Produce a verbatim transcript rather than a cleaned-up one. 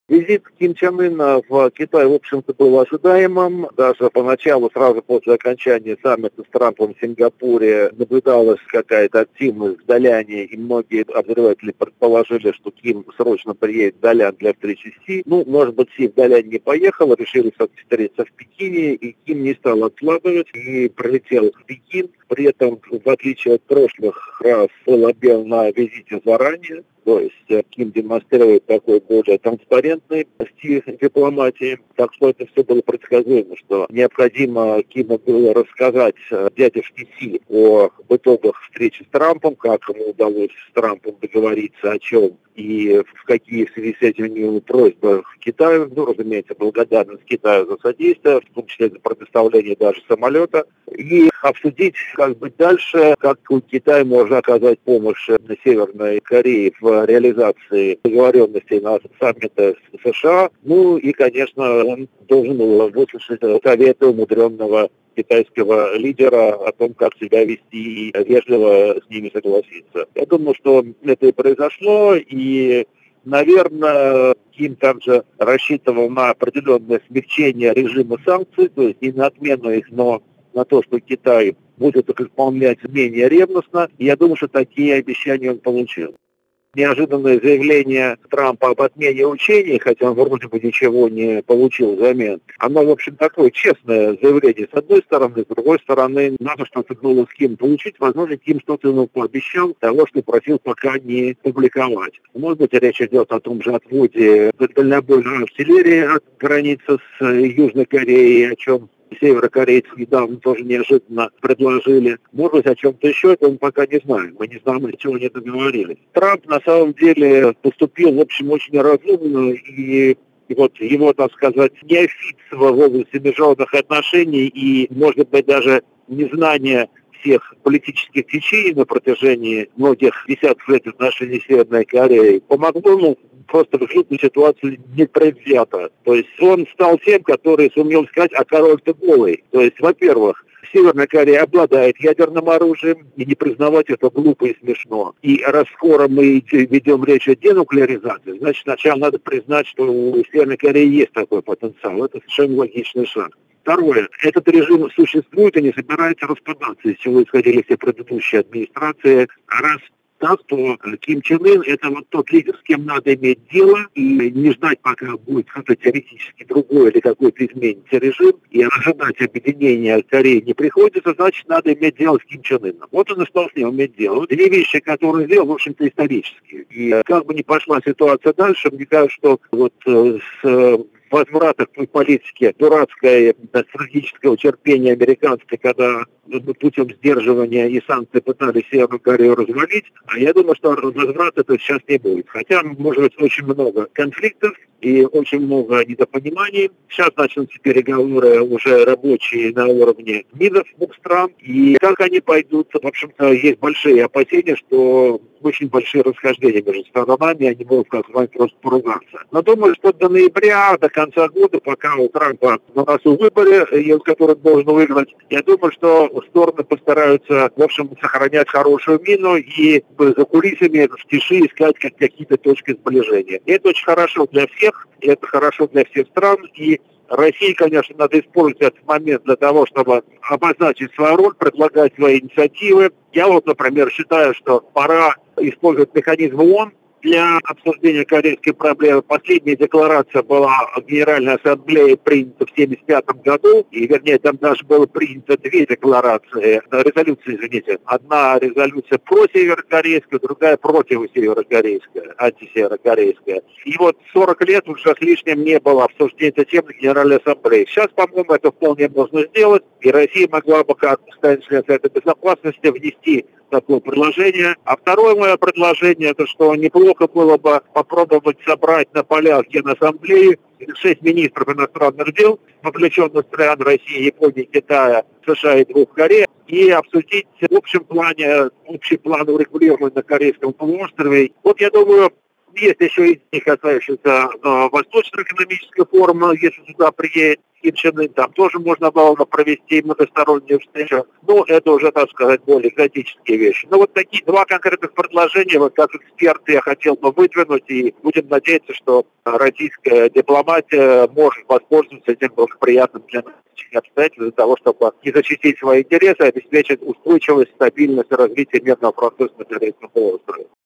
Визит Ким Чен Ына в Китай, в общем-то, был ожидаемым. Даже поначалу, сразу после окончания саммита с Трампом в Сингапуре, наблюдалась какая-то активность в Даляне, и многие обозреватели предположили, что Ким срочно приедет в Далян для встречи с Си. Ну, может быть, Си в Далянь не поехал, решили встретиться в Пекине, и Ким не стал откладывать и прилетел в Пекин. При этом, в отличие от прошлых раз, был объявлен на визите заранее. То есть Ким демонстрирует такой более транспарентный стиль дипломатии. Так что это все было предсказуемо, что необходимо Киму было рассказать дядюшке Си о итогах встречи с Трампом, как ему удалось с Трампом договориться о чем и в какие в связи с этим у него просьбы к Китаю. Ну, разумеется, благодарность Китаю за содействие, в том числе за предоставление даже самолета. И обсудить, как быть дальше, как Китай может оказать помощь Северной Корее в реализации договоренностей на саммите с США. Ну и, конечно, он должен был выслушать советы умудренного китайского лидера о том, как себя вести и вежливо с ними согласиться. Я думаю, что это и произошло, и, наверное, Ким также рассчитывал на определенное смягчение режима санкций, то есть не на отмену их, но на то, что Китай будет их исполнять менее ревностно. И я думаю, что такие обещания он получил. Неожиданное заявление Трампа об отмене учений, хотя он вроде бы ничего не получил взамен, оно, в общем, такое честное заявление с одной стороны, с другой стороны, надо что-то было с Ким получить, возможно, Ким что-то ему пообещал, того, что просил пока не публиковать. Может быть, речь идет о том же отводе дальнобойной артиллерии от границы с Южной Кореей, о чем северокорейцы недавно тоже неожиданно предложили. Может быть, о чем-то еще, это мы пока не знаем. Мы не знаем, о чем они договорились. Трамп, на самом деле, поступил, в общем, очень разумно, и И вот его, так сказать, неофитство в области международных отношений и, может быть, даже незнание всех политических течений на протяжении многих десятков лет отношений с Северной Кореей помогло ему просто в жуткую ситуацию непредвзято. То есть он стал тем, который сумел сказать, а король-то голый. То есть, во-первых, Северная Корея обладает ядерным оружием, и не признавать это глупо и смешно. И раз скоро мы ведем речь о денуклеаризации, значит, сначала надо признать, что у Северной Кореи есть такой потенциал. Это совершенно логичный шаг. Второе. Этот режим существует и не собирается распадаться, из чего исходили все предыдущие администрации. Раз так, то Ким Чен Ын – это вот тот лидер, с кем надо иметь дело, и не ждать, пока будет кто-то теоретически другой или какой-то изменится режим, и ожидать объединения Кореи не приходится, значит, надо иметь дело с Ким Чен Ыном. Вот он и стал с ним иметь дело. Вот две вещи, которые сделал, в общем-то, исторические. И как бы ни пошла ситуация дальше, мне кажется, что вот с возврата к той политике дурацкой стратегического терпения американской, когда путем сдерживания и санкций пытались Северную Корею развалить, а я думаю, что возврата это сейчас не будет. Хотя, может быть, очень много конфликтов и очень много недопониманий. Сейчас начнутся переговоры уже рабочие на уровне МИДов двух стран. И как они пойдут, в общем-то, есть большие опасения, что очень большие расхождения между сторонами, они могут как-то просто поругаться. Но думаю, что до ноября, до конца года, пока у Трампа на носу выборы, который должен выиграть, я думаю, что стороны постараются, в общем, сохранять хорошую мину и за кулисами в тиши искать как какие-то точки сближения. И это очень хорошо для всех, и это хорошо для всех стран, и России, конечно, надо использовать этот момент для того, чтобы обозначить свою роль, предлагать свои инициативы. Я вот, например, считаю, что пора использовать механизм ООН для обсуждения корейской проблемы. Последняя декларация была в Генеральной Ассамблее принята в семьдесят пятом году, и, вернее, там даже было принято две декларации, резолюции, извините. Одна резолюция про-северокорейская, другая против-северокорейская, антисеверокорейская. И вот сорок лет уже с лишним не было обсуждения этой темы в Генеральной Ассамблее. Сейчас, по-моему, это вполне можно сделать, и Россия могла бы, как член Совета Безопасности, внести такое предложение. А второе мое предложение, это что неплохо было бы попробовать собрать на полях Генассамблеи шесть министров иностранных дел, вовлеченных стран России, Японии, Китая, США и двух Корей, и обсудить в общем плане, общий план урегулирования на Корейском полуострове. Вот я думаю, Есть еще идеи, касающиеся э, Восточного экономического форума, если сюда приедет Ким Чен Ын, там тоже можно было бы провести многостороннюю встречу. Но это уже, так сказать, более экзотические вещи. Но вот такие два конкретных предложения, вот как эксперт, я хотел бы выдвинуть, и будем надеяться, что российская дипломатия может воспользоваться этим благоприятным для нас обстоятельством для того, чтобы не защитить свои интересы, а обеспечить устойчивость, стабильность и развитие мирного процесса на Корейском полуострове.